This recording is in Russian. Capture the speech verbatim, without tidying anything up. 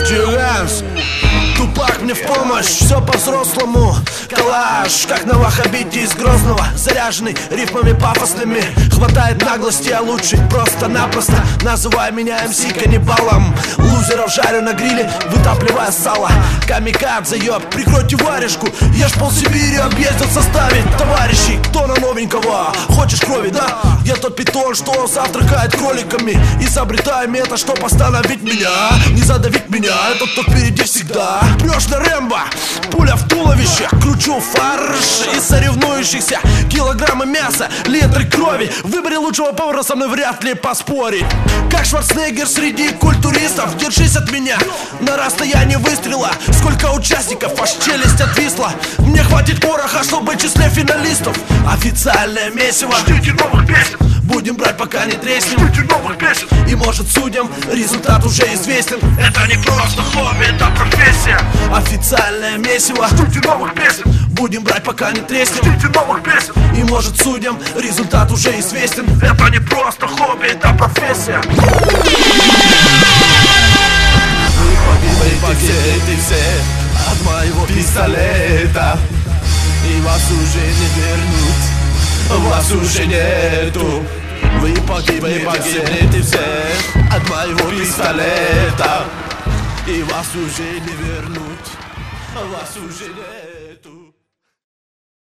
Дюганс, Тупак мне в помощь, все по-взрослому. Калаш, как на ваххабите из Грозного, заряженный рифмами пафосными. Хватает наглости, а лучше просто-напросто называй меня эм си каннибалом. Лузеров жарю на гриле, вытапливая сало. Камикадзе, ёб, прикройте варежку. Я ж полсибири объездил в составе товарищей. Кто на новенького? Хочешь крови, да? Я тот питон, что завтракает кроликами. Изобретаю метод, чтоб остановить меня, не задавить меня, этот кто впереди всегда. Прешь на Рэмбо, пуля в туловище. Кручу фарш из соревнующихся. Килограммы мяса, литры крови. В выборе лучшего повара со мной вряд ли поспорить. Как Шварценеггер среди культуристов. Держись от меня на расстоянии выстрела. Сколько участников, аж челюсть отвисла. Мне хватит пороха, чтобы в числе финалистов. Официальное месиво. Ждите новых песен. Будем брать, пока не треснем. Ждите новых песен. И может судьям результат уже известен. Это не просто хобби, это профессия. Официальное месиво. Ждите новых песен. Будем брать, пока не треснем. Ждите новых песен. И может судьям результат уже известен. Это не просто хобби, это профессия. Вы погибнете все от моего пистолета. И вас уже не вернуть, вас уже нету. Вы погибнете все от моего пистолета. И вас уже не вернуть, вас уже нет.